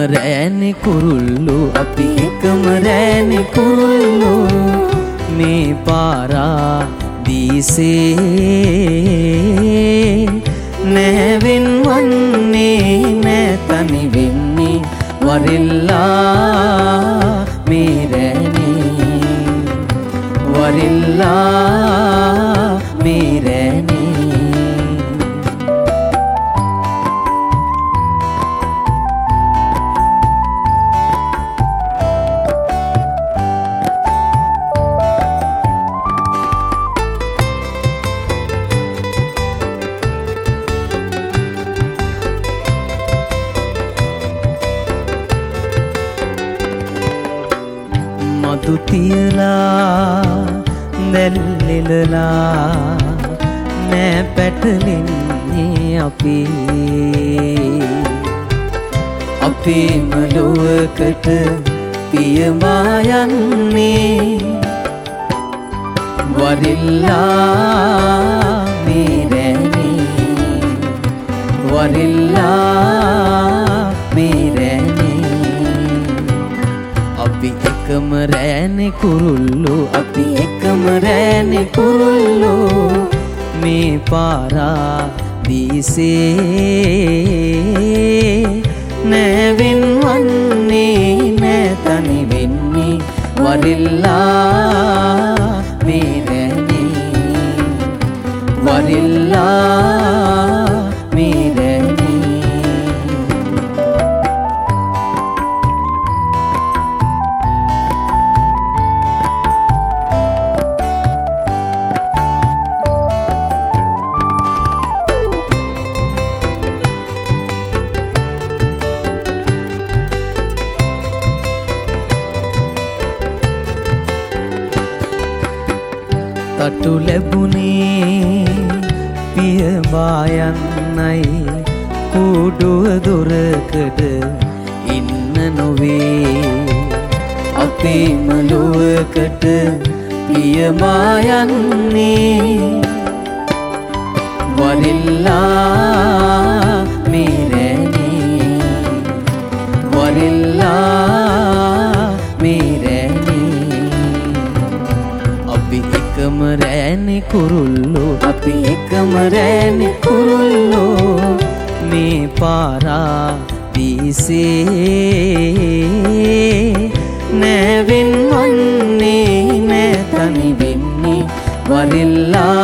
රෑනේ කුරුල්ලෝ අපි එකම රෑනේ කුරුල්ලෝ මේ පාරාදීසේ නැවෙන් වන්නේ නැතනි වෙන්නේ වරිල්ලා මේ රෑනේ වරිල්ලා මේ රෑනේ මතු තියලා දැල්ලෙලලා නෑ පැටලෙන්නේ අපේම ලොවකට පියමා යන්නේ වරිල්ලා මේ රෑනේ වරිල්ලා මේ රෑනේ අපි එකම රෑනේ කුරුල්ලෝ අපි එකම රෑනේ කුරුල්ලෝ මේ පාරාදීසේ නැවෙන් වන්නේ නැතනි වෙන්නේ වරිල්ලා මේ රෑනේ වරිල්ලා මේ රෑනේ තටු ලැබුණේ පියවා යන්නයි කුඩුව දොරකඩ ඉන්න නොවේ අපේම ලොවකට පියමා යන්නේ වරිල්ලා මේ රෑනේ වරිල්ලා මේ රෑනේ අපි එකම රෑනේ කුරුල්ලෝ අපි එකම රෑනේ කුරුල්ලෝ මේ පාරාදීසේ නැවෙන් වන්නේ නැතනි වෙන්නේ වරිල්ලා